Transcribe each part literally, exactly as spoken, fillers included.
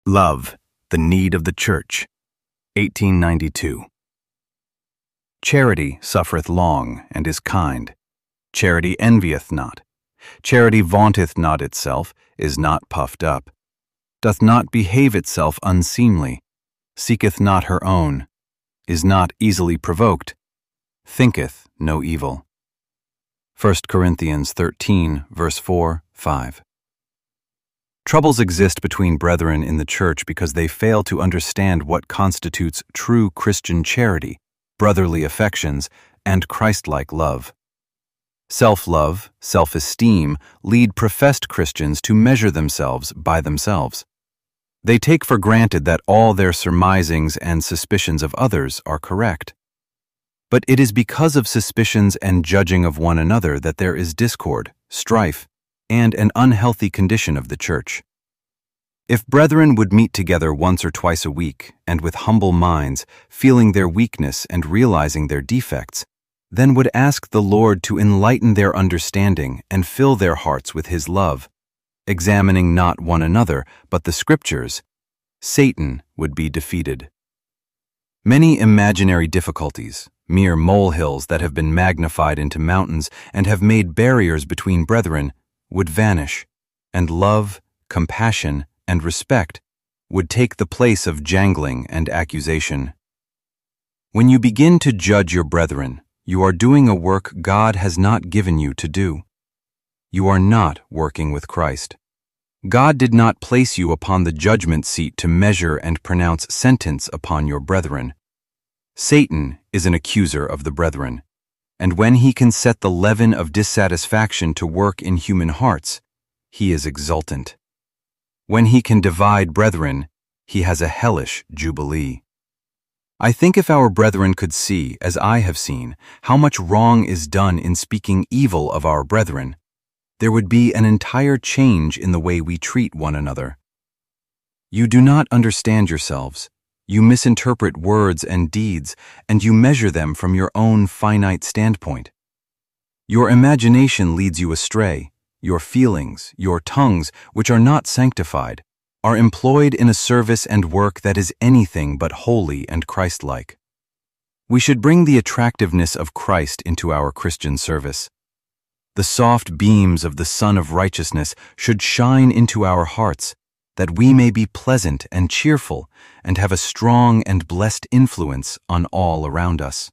Love, the Need of the Church, eighteen ninety-two. Charity suffereth long, and is kind. Charity envieth not. Charity vaunteth not itself, is not puffed up, doth not behave itself unseemly, seeketh not her own, is not easily provoked, thinketh no evil. First Corinthians thirteen, verse four, five. Troubles exist between brethren in the church because they fail to understand what constitutes true Christian charity, brotherly affections, and Christ-like love. Self-love, self-esteem lead professed Christians to measure themselves by themselves. They take for granted that all their surmisings and suspicions of others are correct. But it is because of suspicions and judging of one another that there is discord, strife, and an unhealthy condition of the church. If brethren would meet together once or twice a week, and with humble minds, feeling their weakness and realizing their defects, then would ask the Lord to enlighten their understanding and fill their hearts with His love, examining not one another, but the Scriptures, Satan would be defeated. Many imaginary difficulties, mere molehills that have been magnified into mountains and have made barriers between brethren, would vanish, and love, compassion, and respect would take the place of jangling and accusation. When you begin to judge your brethren, you are doing a work God has not given you to do. You are not working with Christ. God did not place you upon the judgment seat to measure and pronounce sentence upon your brethren. Satan is an accuser of the brethren, and when he can set the leaven of dissatisfaction to work in human hearts, he is exultant. When he can divide brethren, he has a hellish jubilee. I think if our brethren could see, as I have seen, how much wrong is done in speaking evil of our brethren, there would be an entire change in the way we treat one another. You do not understand yourselves. You misinterpret words and deeds, and you measure them from your own finite standpoint. Your imagination leads you astray. Your feelings, your tongues, which are not sanctified, are employed in a service and work that is anything but holy and Christ-like. We should bring the attractiveness of Christ into our Christian service. The soft beams of the Sun of Righteousness should shine into our hearts, that we may be pleasant and cheerful and have a strong and blessed influence on all around us.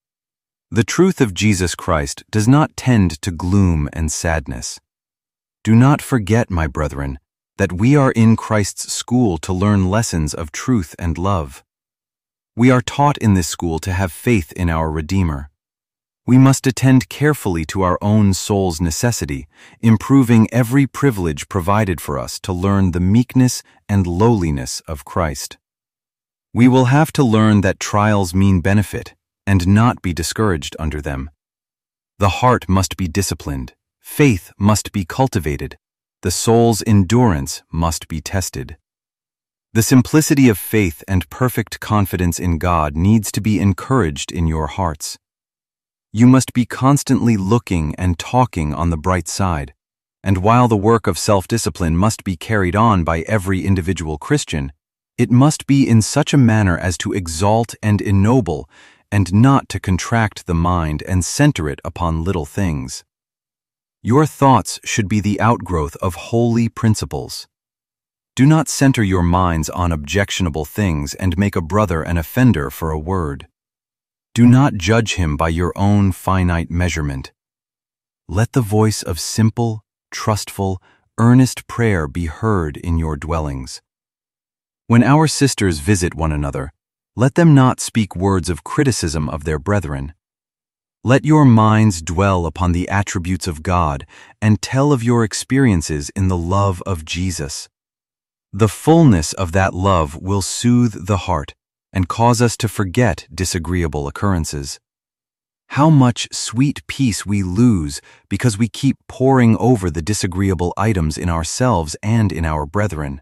The truth of Jesus Christ does not tend to gloom and sadness. Do not forget, my brethren, that we are in Christ's school to learn lessons of truth and love. We are taught in this school to have faith in our Redeemer. We must attend carefully to our own soul's necessity, improving every privilege provided for us to learn the meekness and lowliness of Christ. We will have to learn that trials mean benefit, and not be discouraged under them. The heart must be disciplined, faith must be cultivated, the soul's endurance must be tested. The simplicity of faith and perfect confidence in God needs to be encouraged in your hearts. You must be constantly looking and talking on the bright side, and while the work of self-discipline must be carried on by every individual Christian, it must be in such a manner as to exalt and ennoble, and not to contract the mind and center it upon little things. Your thoughts should be the outgrowth of holy principles. Do not center your minds on objectionable things and make a brother an offender for a word. Do not judge him by your own finite measurement. Let the voice of simple, trustful, earnest prayer be heard in your dwellings. When our sisters visit one another, let them not speak words of criticism of their brethren. Let your minds dwell upon the attributes of God and tell of your experiences in the love of Jesus. The fullness of that love will soothe the heart and cause us to forget disagreeable occurrences. How much sweet peace we lose because we keep poring over the disagreeable items in ourselves and in our brethren.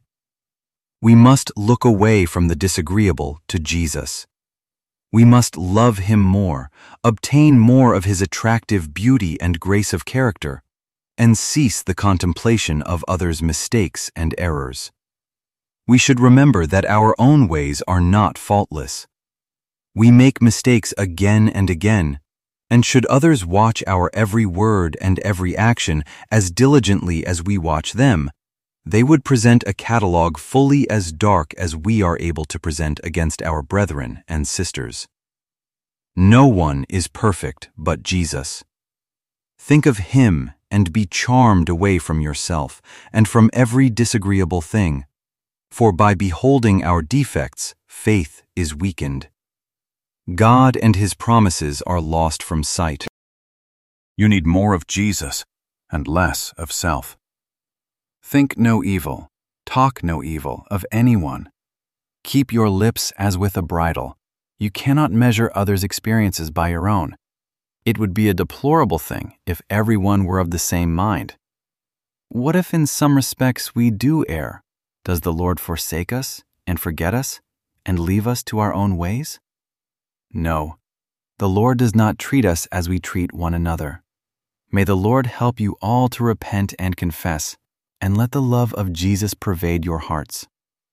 We must look away from the disagreeable to Jesus. We must love Him more, obtain more of His attractive beauty and grace of character, and cease the contemplation of others' mistakes and errors. We should remember that our own ways are not faultless. We make mistakes again and again, and should others watch our every word and every action as diligently as we watch them, they would present a catalogue fully as dark as we are able to present against our brethren and sisters. No one is perfect but Jesus. Think of him and be charmed away from yourself and from every disagreeable thing, for by beholding our defects, faith is weakened. God and his promises are lost from sight. You need more of Jesus and less of self. Think no evil, talk no evil of anyone. Keep your lips as with a bridle. You cannot measure others' experiences by your own. It would be a deplorable thing if everyone were of the same mind. What if in some respects we do err? Does the Lord forsake us and forget us and leave us to our own ways? No, the Lord does not treat us as we treat one another. May the Lord help you all to repent and confess, and let the love of Jesus pervade your hearts.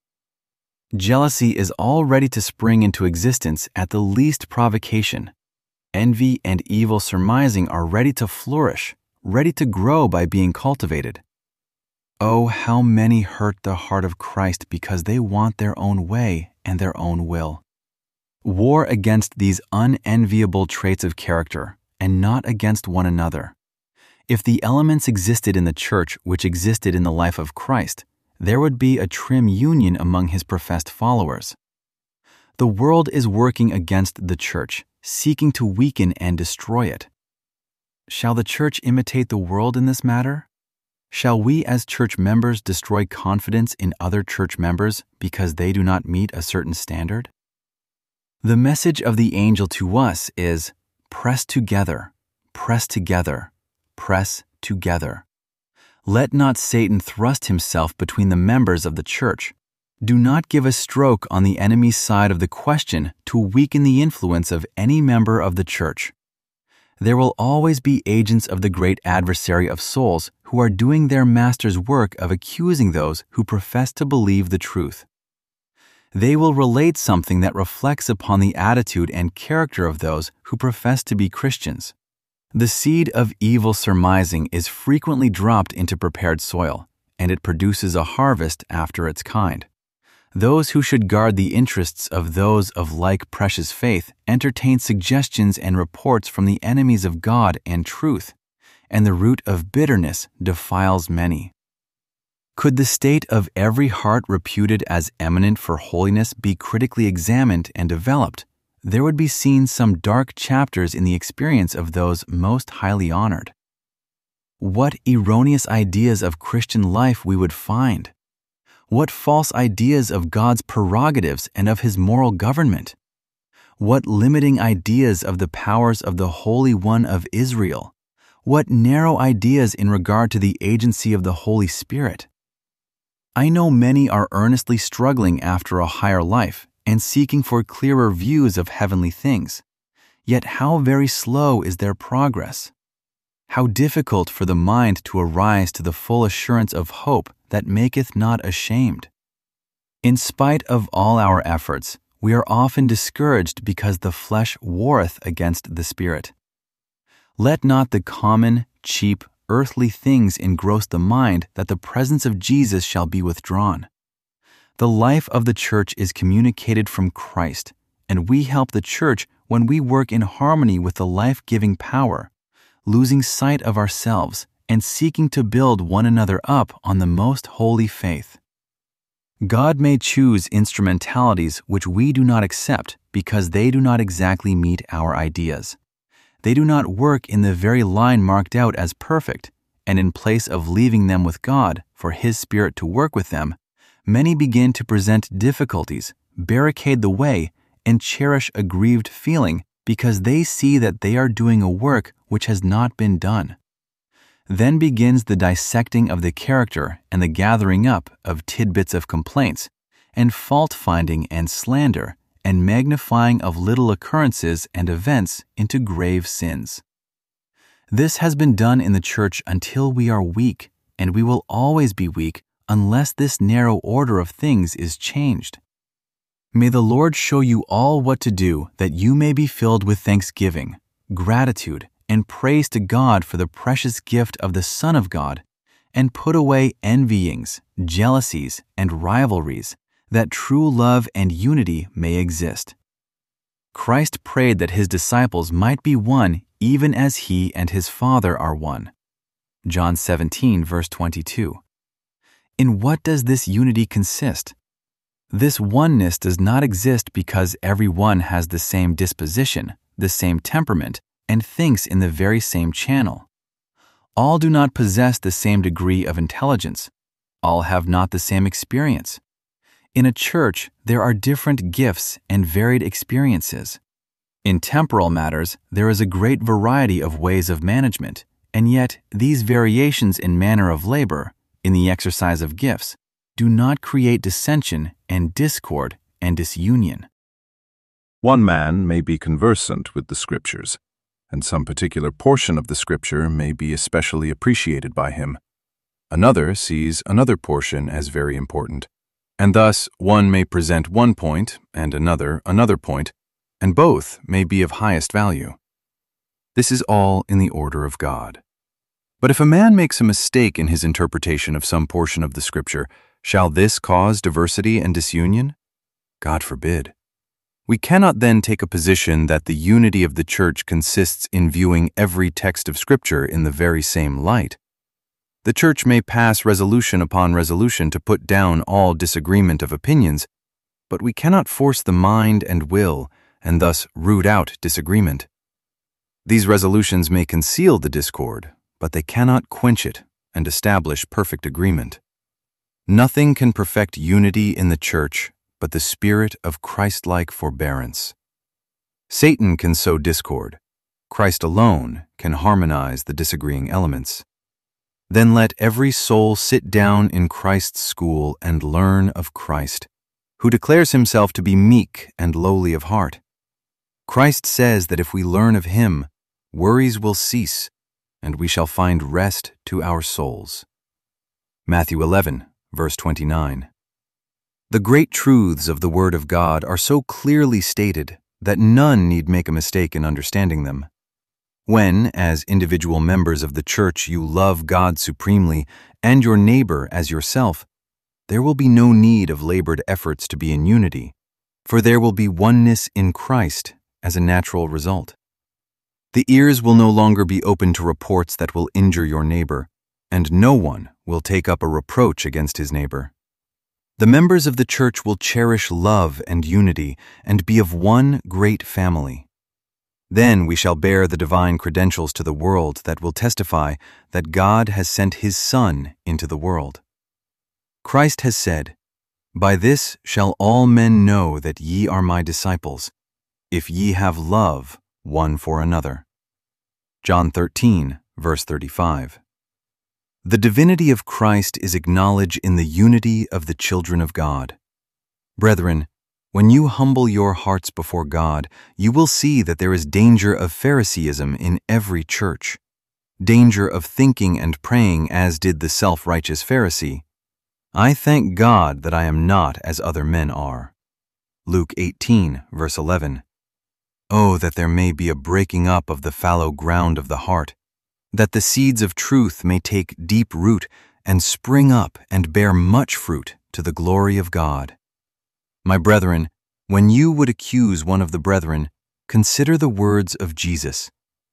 Jealousy is all ready to spring into existence at the least provocation. Envy and evil surmising are ready to flourish, ready to grow by being cultivated. Oh, how many hurt the heart of Christ because they want their own way and their own will. War against these unenviable traits of character, and not against one another. If the elements existed in the church which existed in the life of Christ, there would be a trim union among his professed followers. The world is working against the church, seeking to weaken and destroy it. Shall the church imitate the world in this matter? Shall we as church members destroy confidence in other church members because they do not meet a certain standard? The message of the angel to us is, press together, press together, press together. Let not Satan thrust himself between the members of the church. Do not give a stroke on the enemy's side of the question to weaken the influence of any member of the church. There will always be agents of the great adversary of souls who are doing their master's work of accusing those who profess to believe the truth. They will relate something that reflects upon the attitude and character of those who profess to be Christians. The seed of evil surmising is frequently dropped into prepared soil, and it produces a harvest after its kind. Those who should guard the interests of those of like precious faith entertain suggestions and reports from the enemies of God and truth, and the root of bitterness defiles many. Could the state of every heart reputed as eminent for holiness be critically examined and developed, there would be seen some dark chapters in the experience of those most highly honored. What erroneous ideas of Christian life we would find! What false ideas of God's prerogatives and of his moral government! What limiting ideas of the powers of the Holy One of Israel! What narrow ideas in regard to the agency of the Holy Spirit! I know many are earnestly struggling after a higher life and seeking for clearer views of heavenly things. Yet how very slow is their progress! How difficult for the mind to arise to the full assurance of hope that maketh not ashamed! In spite of all our efforts, we are often discouraged because the flesh warreth against the spirit. Let not the common, cheap, earthly things engross the mind that the presence of Jesus shall be withdrawn. The life of the church is communicated from Christ, and we help the church when we work in harmony with the life-giving power, losing sight of ourselves and seeking to build one another up on the most holy faith. God may choose instrumentalities which we do not accept because they do not exactly meet our ideas. They do not work in the very line marked out as perfect, and in place of leaving them with God for His Spirit to work with them, many begin to present difficulties, barricade the way, and cherish a grieved feeling because they see that they are doing a work which has not been done. Then begins the dissecting of the character and the gathering up of tidbits of complaints, and fault-finding and slander, and magnifying of little occurrences and events into grave sins. This has been done in the church until we are weak, and we will always be weak unless this narrow order of things is changed. May the Lord show you all what to do, that you may be filled with thanksgiving, gratitude, and praise to God for the precious gift of the Son of God, and put away envyings, jealousies, and rivalries, that true love and unity may exist. Christ prayed that his disciples might be one even as he and his Father are one. John seventeen, verse twenty-two. In what does this unity consist? This oneness does not exist because everyone has the same disposition, the same temperament, and thinks in the very same channel. All do not possess the same degree of intelligence. All have not the same experience. In a church, there are different gifts and varied experiences. In temporal matters, there is a great variety of ways of management, and yet these variations in manner of labor, in the exercise of gifts, do not create dissension and discord and disunion. One man may be conversant with the Scriptures, and some particular portion of the Scripture may be especially appreciated by him. Another sees another portion as very important, and thus one may present one point and another another point, and both may be of highest value. This is all in the order of God. But if a man makes a mistake in his interpretation of some portion of the Scripture, shall this cause diversity and disunion? God forbid. We cannot then take a position that the unity of the church consists in viewing every text of Scripture in the very same light. The church may pass resolution upon resolution to put down all disagreement of opinions, but we cannot force the mind and will, and thus root out disagreement. These resolutions may conceal the discord, but they cannot quench it and establish perfect agreement. Nothing can perfect unity in the church but the spirit of Christ-like forbearance. Satan can sow discord. Christ alone can harmonize the disagreeing elements. Then let every soul sit down in Christ's school and learn of Christ, who declares himself to be meek and lowly of heart. Christ says that if we learn of him, worries will cease, and we shall find rest to our souls. Matthew eleven, verse twenty-nine. The great truths of the Word of God are so clearly stated that none need make a mistake in understanding them. When, as individual members of the church, you love God supremely and your neighbor as yourself, there will be no need of labored efforts to be in unity, for there will be oneness in Christ as a natural result. The ears will no longer be open to reports that will injure your neighbor, and no one will take up a reproach against his neighbor. The members of the church will cherish love and unity and be of one great family. Then we shall bear the divine credentials to the world that will testify that God has sent his Son into the world. Christ has said, "By this shall all men know that ye are my disciples, if ye have love one for another." John thirteen, verse thirty-five. The divinity of Christ is acknowledged in the unity of the children of God. Brethren, when you humble your hearts before God, you will see that there is danger of Phariseeism in every church, danger of thinking and praying as did the self-righteous Pharisee. I thank God that I am not as other men are. Luke eighteen, verse eleven. Oh, that there may be a breaking up of the fallow ground of the heart, that the seeds of truth may take deep root and spring up and bear much fruit to the glory of God. My brethren, when you would accuse one of the brethren, consider the words of Jesus.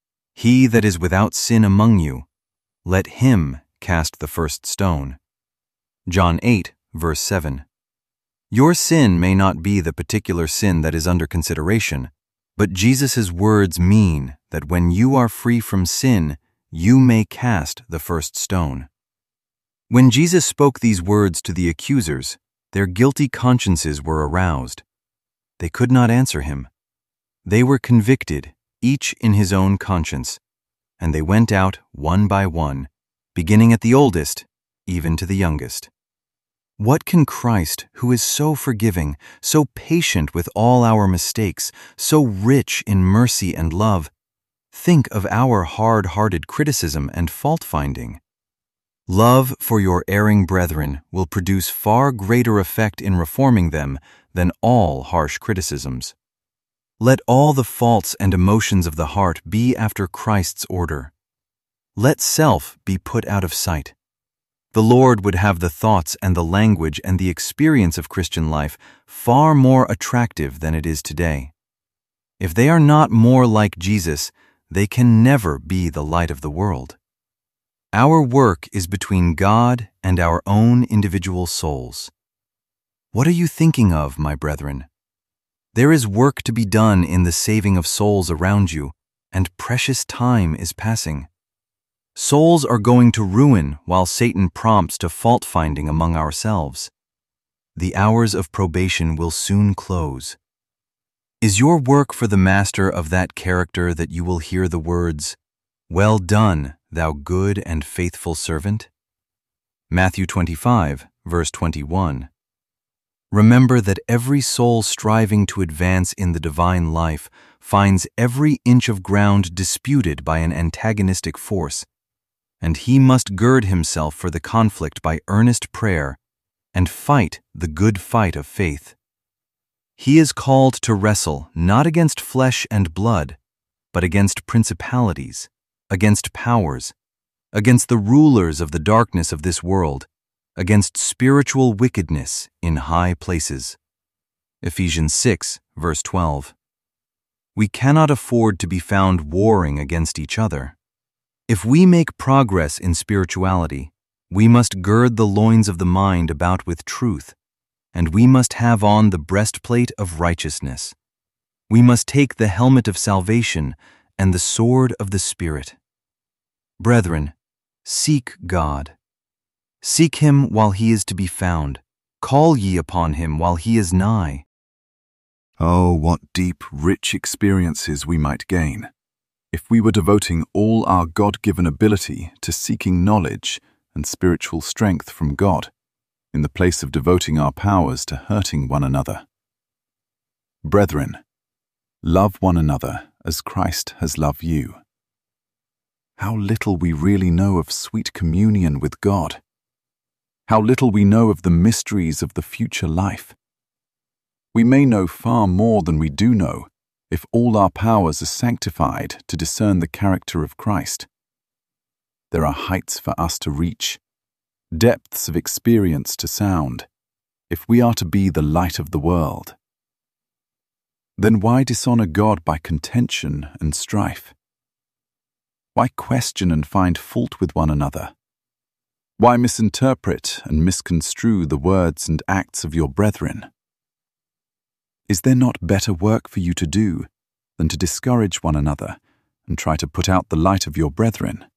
He that is without sin among you, let him cast the first stone. John eight, verse seven. Your sin may not be the particular sin that is under consideration, but Jesus' words mean that when you are free from sin, you may cast the first stone. When Jesus spoke these words to the accusers, their guilty consciences were aroused. They could not answer him. They were convicted, each in his own conscience, and they went out one by one, beginning at the oldest, even to the youngest. What can Christ, who is so forgiving, so patient with all our mistakes, so rich in mercy and love, think of our hard-hearted criticism and fault-finding? Love for your erring brethren will produce far greater effect in reforming them than all harsh criticisms. Let all the faults and emotions of the heart be after Christ's order. Let self be put out of sight. The Lord would have the thoughts and the language and the experience of Christian life far more attractive than it is today. If they are not more like Jesus, they can never be the light of the world. Our work is between God and our own individual souls. What are you thinking of, my brethren? There is work to be done in the saving of souls around you, and precious time is passing. Souls are going to ruin while Satan prompts to fault-finding among ourselves. The hours of probation will soon close. Is your work for the master of that character that you will hear the words, "Well done, thou good and faithful servant"? Matthew twenty-five, verse twenty-one. Remember that every soul striving to advance in the divine life finds every inch of ground disputed by an antagonistic force, and he must gird himself for the conflict by earnest prayer and fight the good fight of faith. He is called to wrestle not against flesh and blood, but against principalities, against powers, against the rulers of the darkness of this world, against spiritual wickedness in high places. Ephesians six, verse twelve. We cannot afford to be found warring against each other. If we make progress in spirituality, we must gird the loins of the mind about with truth, and we must have on the breastplate of righteousness. We must take the helmet of salvation and the sword of the Spirit. Brethren, seek God. Seek him while he is to be found. Call ye upon him while he is nigh. Oh, what deep, rich experiences we might gain if we were devoting all our God-given ability to seeking knowledge and spiritual strength from God, in the place of devoting our powers to hurting one another. Brethren, love one another as Christ has loved you. How little we really know of sweet communion with God. How little we know of the mysteries of the future life. We may know far more than we do know if all our powers are sanctified to discern the character of Christ. There are heights for us to reach, depths of experience to sound, if we are to be the light of the world. Then why dishonor God by contention and strife? Why question and find fault with one another? Why misinterpret and misconstrue the words and acts of your brethren? Is there not better work for you to do than to discourage one another and try to put out the light of your brethren?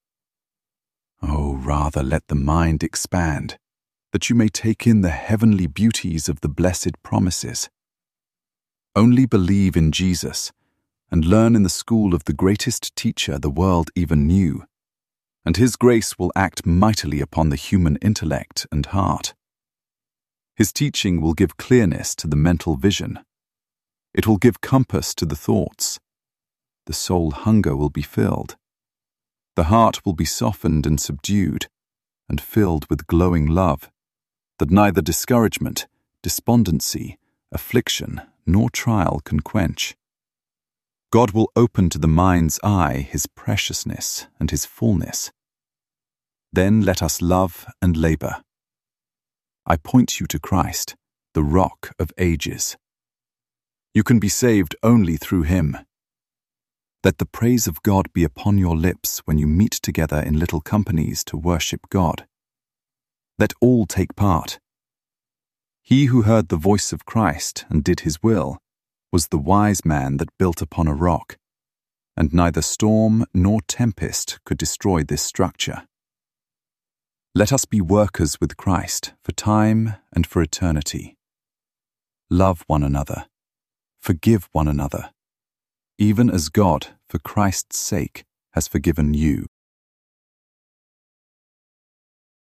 Oh, rather let the mind expand, that you may take in the heavenly beauties of the blessed promises. Only believe in Jesus and learn in the school of the greatest teacher the world even knew, and his grace will act mightily upon the human intellect and heart. His teaching will give clearness to the mental vision. It will give compass to the thoughts. The soul hunger will be filled. The heart will be softened and subdued, and filled with glowing love, that neither discouragement, despondency, affliction, nor trial can quench. God will open to the mind's eye his preciousness and his fullness. Then let us love and labor. I point you to Christ, the Rock of Ages. You can be saved only through him. Let the praise of God be upon your lips when you meet together in little companies to worship God. Let all take part. He who heard the voice of Christ and did his will was the wise man that built upon a rock, and neither storm nor tempest could destroy this structure. Let us be workers with Christ for time and for eternity. Love one another. Forgive one another, even as God, for Christ's sake, has forgiven you.